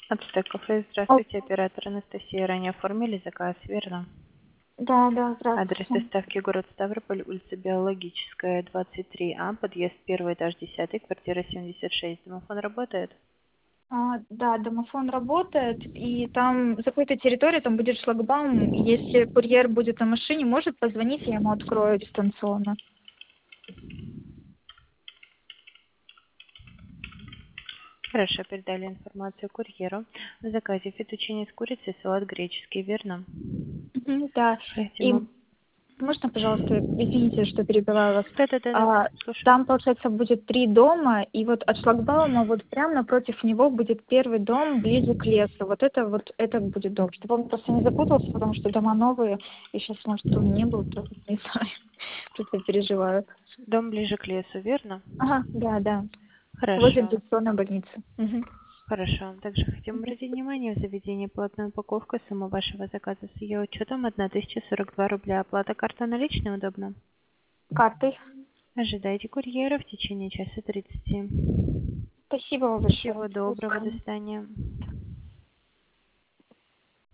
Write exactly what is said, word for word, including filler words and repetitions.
Ацтек кафе. О, Здравствуйте, оператор Анастасия. Ранее оформили заказ, верно? да, да, Адрес здравствуйте. доставки город Ставрополь, улица Биологическая, двадцать три А, подъезд первый этаж десятый, квартира семьдесят шесть. Домофон работает? А, да, домофон работает, и там за какой-то территорией там будет шлагбаум. И если курьер будет на машине, может позвонить, я ему открою дистанционно. Хорошо, передали информацию курьеру. В заказе фетучини с курицей, салат греческий, верно? Мгм, да. И Поэтому... можно, пожалуйста, извините, что перебиваю вас. Да-да-да-да, А, слушаю. там, получается, будет три дома, и вот от шлагбаума вот прямо напротив него будет первый дом ближе к лесу. Вот это вот это будет дом. Чтобы он просто не запутался, потому что дома новые, и сейчас, может, он не был, то не знаю. Просто переживаю. Дом ближе к лесу, верно? Ага, да, да. Возле Хорошо. инфекционной больницы. Мгм. Хорошо. Также хотим обратить внимание, в заведении платная упаковка, сумма вашего заказа с ее учетом тысяча сорок два рубля. Оплата карта наличная удобно? Картой. Ожидайте курьера в течение часа тридцати. Спасибо вам большое. Всего До доброго, до свидания. свидания.